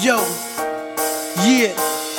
Yo, yeah.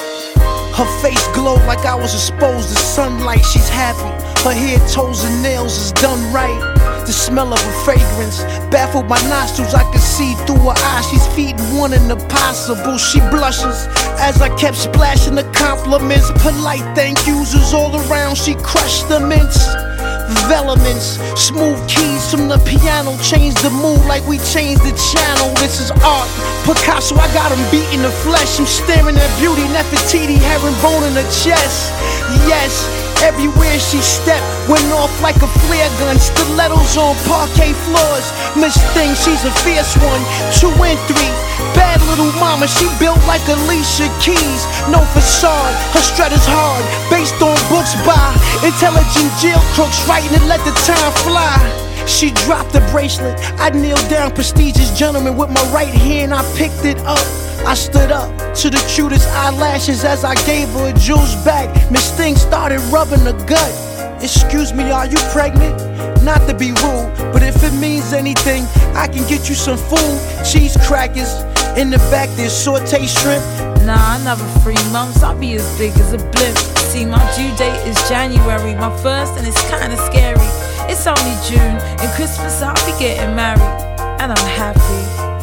Her face glowed like I was exposed to sunlight. She's happy, her hair, toes, and nails is done right. The smell of her fragrance baffled my nostrils. I could see through her eyes. She's feeding one impossible. She blushes as I kept splashing the compliments. Polite thank yous was all around. She crushed the mints. Velements, smooth keys from the piano, change the mood like we changed the channel. This is art, Picasso, I got him beat in the flesh. I'm staring at beauty, Nefertiti, herringbone in her chest. Yes, everywhere she stepped went off like a flare gun. Stilettos on parquet floors. Miss Thing, she's a fierce one. 2 and 3, bad little mama. She built like Alicia Keys. No facade, her strut is hard, based on books by intelligent jail crooks, writing and let the time fly. She dropped the bracelet. I kneeled down, prestigious gentleman, with my right hand. I picked it up. I stood up to the cutest eyelashes as I gave her a juice back. Miss Thing started rubbing her gut. Excuse me, are you pregnant? Not to be rude, but if it means anything, I can get you some food. Cheese crackers, in the back there's sauté shrimp. Nah, another 3 months, I'll be as big as a blimp. See, my due date is January, my first, and it's kinda scary. It's only June, and Christmas I'll be getting married, and I'm happy.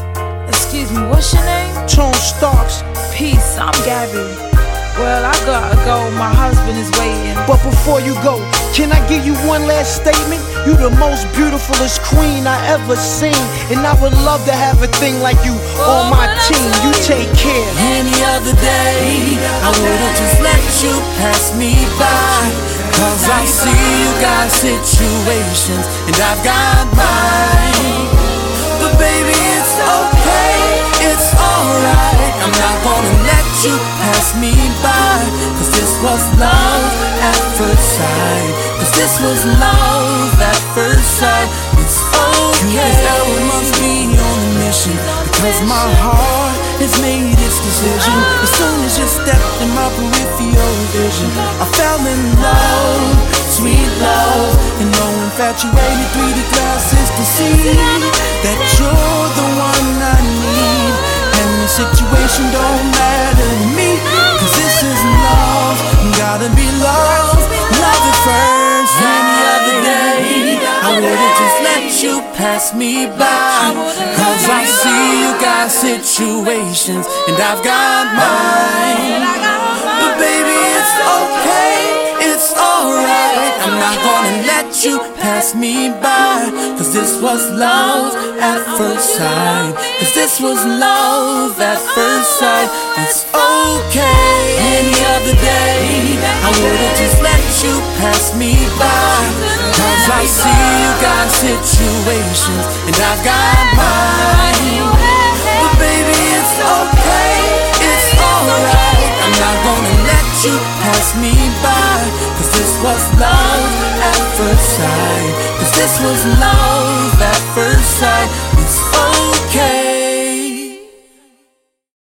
Excuse me, what's your name? Tone Starks. Peace, I'm Gabby. Well, I gotta go, my husband is waiting. But before you go, can I give you one last statement? You the most beautifulest queen I ever seen, and I would love to have a thing like you on my team. You take care. Any other day, I would've just let you pass me by, 'cause I see you got situations, and I've got mine. But baby, it's okay, it's alright. I'm not gonna let you pass me by, 'cause this was love at first sight. 'Cause this was love at first sight. It's okay. You can tell we must be on a mission, because my heart has made its decision. As soon as you stepped in my peripheral vision, I fell in love, sweet love. And no infatuated 3D glasses to see that you're the one I need. And the situation don't matter to me, 'cause this is love, gotta be love, love at first. Any other day, I would've just let you pass me by, 'cause I see you got situations, and I've got mine. But baby, it's okay, it's alright. I'm not gonna let you pass me by, 'cause this was love at first sight. 'Cause this was love at first sight. It's okay. Any other day, I would've just let you pass me by, 'cause I see you got situations, and I've got mine. But baby, it's okay, it's alright. I'm not gonna let you pass me by, 'cause this was love at first sight. 'Cause this was love at first sight.